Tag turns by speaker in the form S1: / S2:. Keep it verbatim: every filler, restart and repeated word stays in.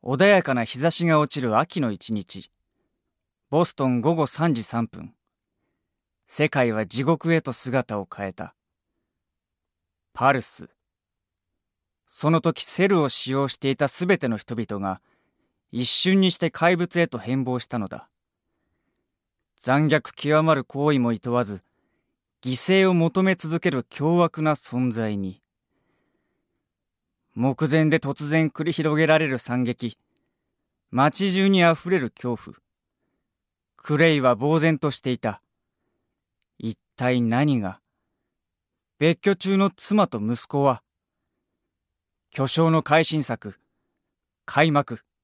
S1: 穏やかな日差しが落ちる秋の一日。ボストン午後さんじさんぷん。世界は地獄へと姿を変えた。パルス。その時セルを使用していたすべての人々が一瞬にして怪物へと変貌したのだ。残虐極まる行為も厭わず、犠牲を求め続ける凶悪な存在に。目前で突然繰り広げられる惨劇。街中にあふれる恐怖。クレイは呆然としていた。一体何が。別居中の妻と息子は。巨匠の改新作。開幕。